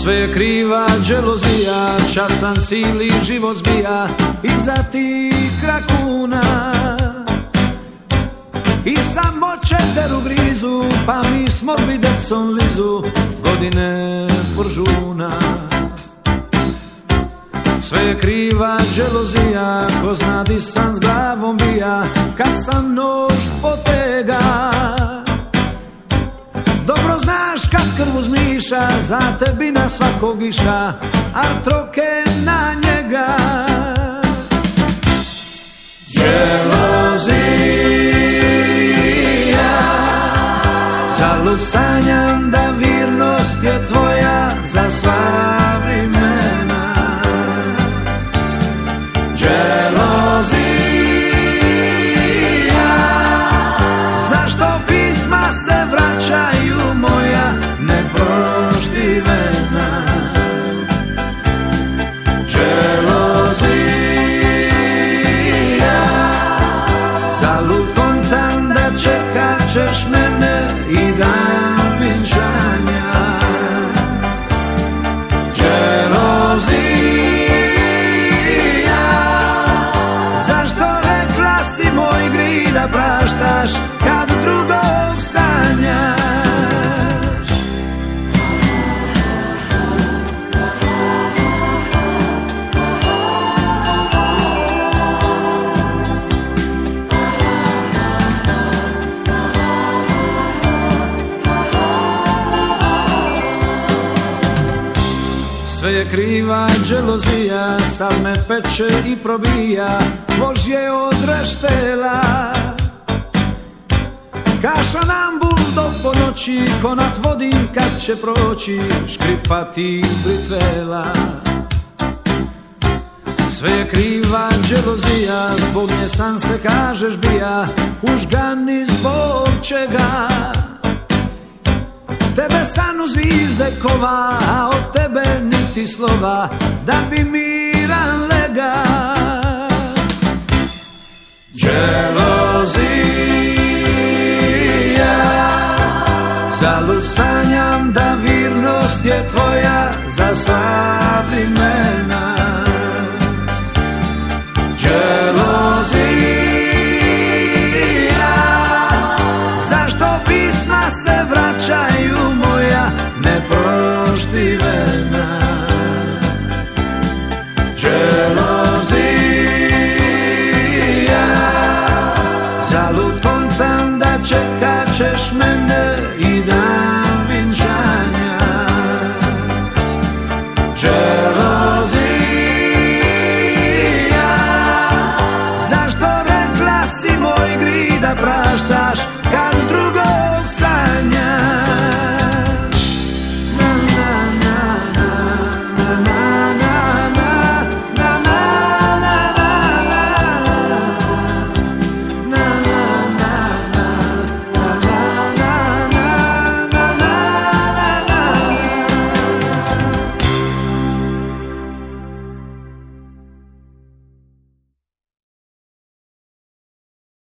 Sve je kriva dželozija, časan cijeli život zbija iza tih krakuna. I samo četeru grizu, pa mi smo bi decom lizu godine poržuna. Sve je kriva dželozija, ko zna di sam s glavom bija kad sam nož potega. Dobro znaš kad krv uzmiša, za tebi na svakog iša, a troke na njega. Dželozija, zalud sanjam da virnost je tvoja za sva vremena. Dželozija, zašto pisma se vraćaju moja neproštivena. Dželozija, zalud kontam da čekat ćeš mene i dan vinčanja. Dželozija, zašto rekla si moj gri da praštaš kad drugog sanjaš. Sve je kriva dželozija, sad me peče i probija, Božje odreštela. Kaša nam buldog po noći, ko nad vodim kad će proći, škripati britvela. Sve je kriva dželozija, zbog nje sam se kažeš bija, užgani zbog čega. Tebe san u zvizde kova, a od tebe niti slova, da bi miran lega. Dželozija, zalud sanjam da virnost je tvoja za sva vremena. Dželozija, zašto pisma se vraćaju moja neproštivena. Dželozija, zalud kontam da čekat ćeš mene